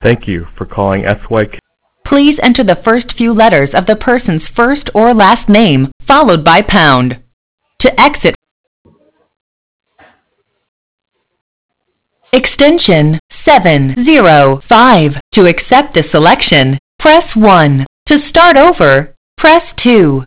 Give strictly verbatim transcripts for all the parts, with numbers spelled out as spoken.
Thank you for calling S Y K. Please enter the first few letters of the person's first or last name, followed by pound. To exit, extension seven zero five. To accept the selection, press one. To start over, press two.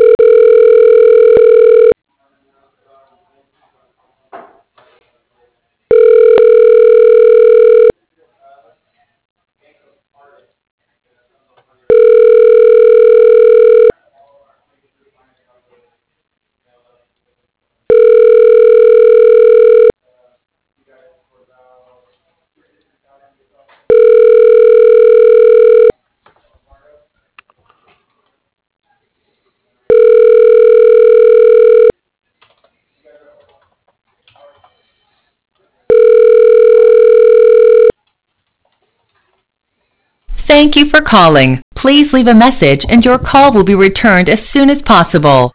Thank you for calling. Please leave a message and your call will be returned as soon as possible.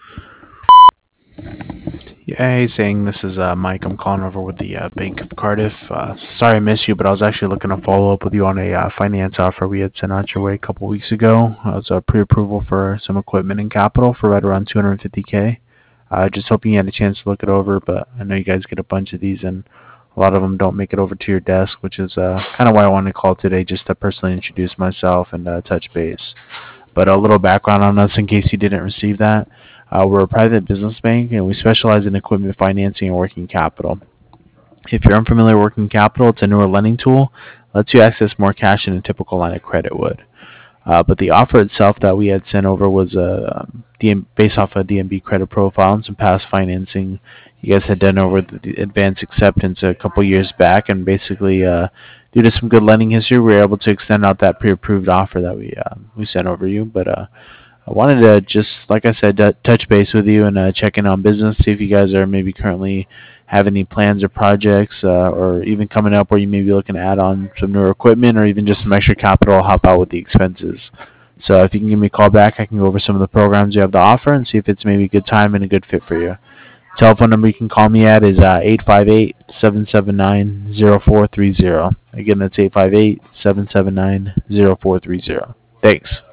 Yeah, hey, saying this is uh, Mike. I'm calling over with the uh, Bank of Cardiff. Uh, sorry I missed you, but I was actually looking to follow up with you on a uh, finance offer we had sent out your way a couple weeks ago. Uh, it was a pre-approval for some equipment and capital for right around two hundred fifty K. Uh, just hoping you had a chance to look it over, but I know you guys get a bunch of these and a lot of them don't make it over to your desk, which is uh, kind of why I wanted to call today, just to personally introduce myself and uh, touch base. But a little background on us in case you didn't receive that. Uh, we're a private business bank, and we specialize in equipment financing and working capital. If you're unfamiliar with working capital, it's a newer lending tool. Lets you access more cash than a typical line of credit would. Uh, but the offer itself that we had sent over was uh, based off a D M B credit profile and some past financing you guys had done over the advanced acceptance a couple years back, and basically uh, due to some good lending history, we were able to extend out that pre-approved offer that we uh, we sent over you. But uh, I wanted to just, like I said, uh, touch base with you and uh, check in on business, see if you guys are maybe currently have any plans or projects, uh, or even coming up where you may be looking to add on some newer equipment or even just some extra capital to help out with the expenses. So if you can give me a call back, I can go over some of the programs you have to offer and see if it's maybe a good time and a good fit for you. Telephone number you can call me at is uh, eight five eight, seven seven nine, zero four three zero. Again, that's eight five eight, seven seven nine, zero four three zero. Thanks.